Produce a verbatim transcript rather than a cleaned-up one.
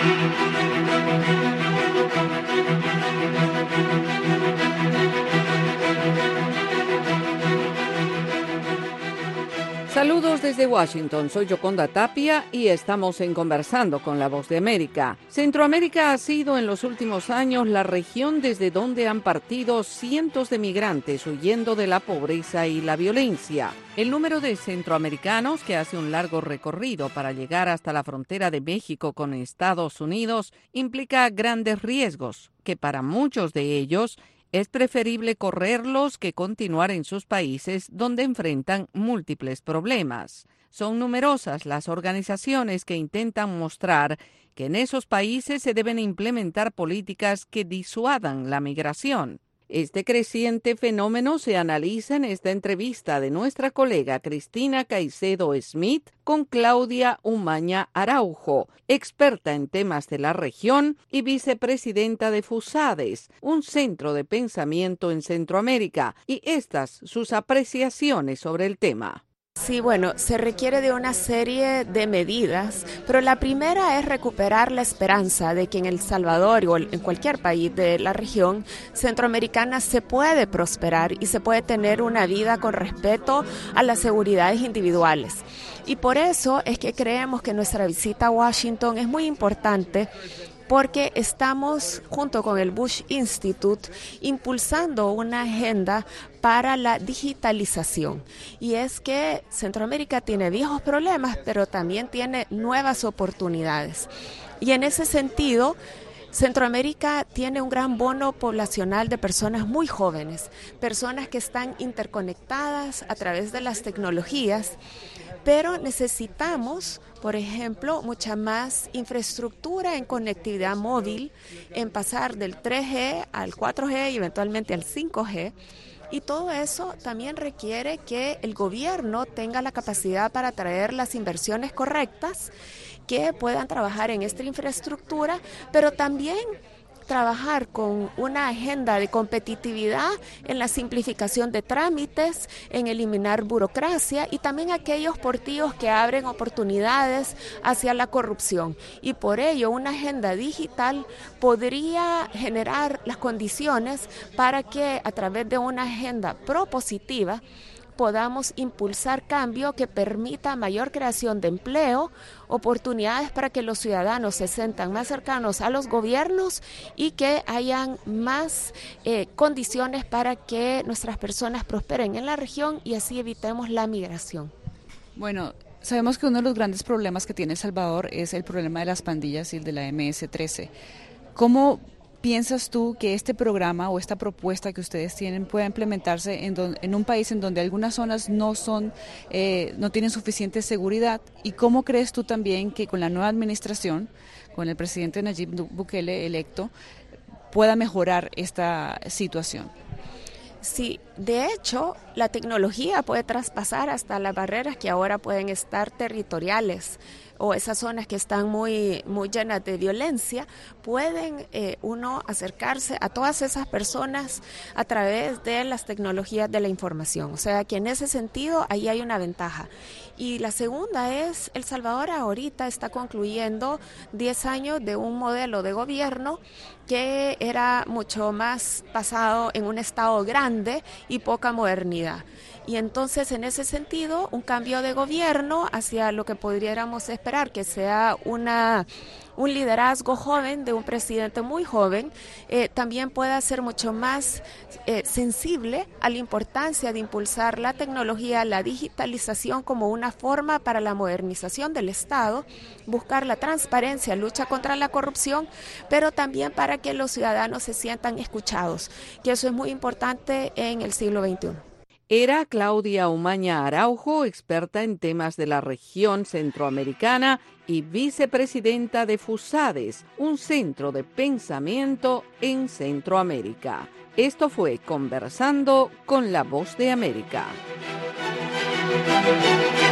Saludos desde Washington, soy Yoconda Tapia y estamos en Conversando con la Voz de América. Centroamérica ha sido en los últimos años la región desde donde han partido cientos de migrantes huyendo de la pobreza y la violencia. El número de centroamericanos que hace un largo recorrido para llegar hasta la frontera de México con Estados Unidos implica grandes riesgos, que para muchos de ellos es preferible correrlos que continuar en sus países donde enfrentan múltiples problemas. Son numerosas las organizaciones que intentan mostrar que en esos países se deben implementar políticas que disuadan la migración. Este creciente fenómeno se analiza en esta entrevista de nuestra colega Cristina Caicedo Smith con Claudia Umaña Araujo, experta en temas de la región y vicepresidenta de FUSADES, un centro de pensamiento en Centroamérica, y estas sus apreciaciones sobre el tema. Sí, bueno, se requiere de una serie de medidas, pero la primera es recuperar la esperanza de que en El Salvador o en cualquier país de la región centroamericana se puede prosperar y se puede tener una vida con respeto a las seguridades individuales. Y por eso es que creemos que nuestra visita a Washington es muy importante, porque estamos, junto con el Bush Institute, impulsando una agenda para la digitalización. Y es que Centroamérica tiene viejos problemas, pero también tiene nuevas oportunidades. Y en ese sentido, Centroamérica tiene un gran bono poblacional de personas muy jóvenes, personas que están interconectadas a través de las tecnologías, pero necesitamos, por ejemplo, mucha más infraestructura en conectividad móvil, en pasar del tres G al cuatro G y eventualmente al cinco G. Y todo eso también requiere que el gobierno tenga la capacidad para traer las inversiones correctas, que puedan trabajar en esta infraestructura, pero también trabajar con una agenda de competitividad en la simplificación de trámites, en eliminar burocracia y también aquellos portillos que abren oportunidades hacia la corrupción. Y por ello una agenda digital podría generar las condiciones para que a través de una agenda propositiva podamos impulsar cambio que permita mayor creación de empleo, oportunidades para que los ciudadanos se sientan más cercanos a los gobiernos y que hayan más eh, condiciones para que nuestras personas prosperen en la región y así evitemos la migración. Bueno, sabemos que uno de los grandes problemas que tiene El Salvador es el problema de las pandillas y el de la eme ese trece. ¿Cómo piensas tú que este programa o esta propuesta que ustedes tienen pueda implementarse en, don, en un país en donde algunas zonas no son, eh, no tienen suficiente seguridad? ¿Y cómo crees tú también que con la nueva administración, con el presidente Nayib Bukele electo, pueda mejorar esta situación? Sí, de hecho, la tecnología puede traspasar hasta las barreras que ahora pueden estar territoriales, o esas zonas que están muy, muy llenas de violencia, pueden eh, uno acercarse a todas esas personas a través de las tecnologías de la información. O sea que en ese sentido ahí hay una ventaja. Y la segunda es, El Salvador ahorita está concluyendo diez años de un modelo de gobierno que era mucho más basado en un estado grande y poca modernidad. Y entonces, en ese sentido, un cambio de gobierno hacia lo que podríamos esperar, que sea una, un liderazgo joven de un presidente muy joven, eh, también pueda ser mucho más eh, sensible a la importancia de impulsar la tecnología, la digitalización como una forma para la modernización del Estado, buscar la transparencia, lucha contra la corrupción, pero también para que los ciudadanos se sientan escuchados, que eso es muy importante en el siglo veintiuno. Era Claudia Umaña Araujo, experta en temas de la región centroamericana y vicepresidenta de FUSADES, un centro de pensamiento en Centroamérica. Esto fue Conversando con la Voz de América.